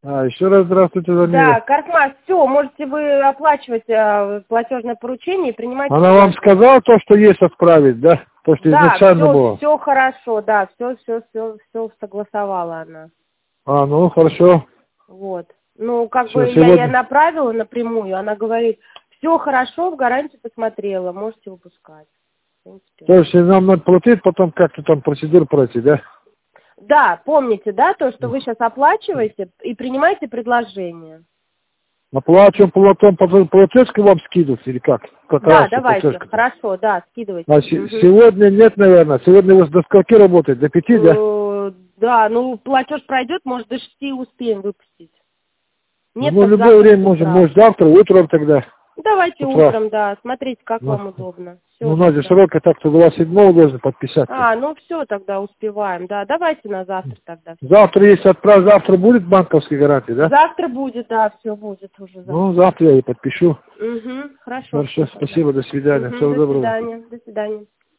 Еще раз здравствуйте, Замира. Да, Картмас, все, можете вы оплачивать платежное поручение и принимать... Она вам сказала то, что есть отправить, да? То, что изначально было? Да, все хорошо, да, все согласовала она. Ну, хорошо. Вот. Ну, как Всё, бы сегодня... я направила напрямую, она говорит, все хорошо, в гарантии посмотрела, можете выпускать. То есть нам надо платить, потом как-то там процедуру пройти, да? Да, помните, да, то, что вы сейчас оплачиваете и принимаете предложение. Оплачиваем, потом платежку вам скидывать или как? Да, давайте, хорошо, да, скидывайте. Сегодня нет, наверное. Сегодня у вас до скольки работает? До 5, да? Да, ну платеж пройдет, может до 6 успеем выпустить. Нет, в любое время можем, может завтра, утром тогда. Давайте утром, да, смотрите, как вам удобно. Ну, Надя, срока так-то 27-го должен подписаться. Ну все, тогда успеваем, да, давайте на завтра тогда. Завтра, если отправить, завтра будет банковская гарантия, да? Завтра будет, да, все будет уже завтра. Ну, завтра я и подпишу. Хорошо. Хорошо, спасибо, до свидания. Всего доброго. До свидания.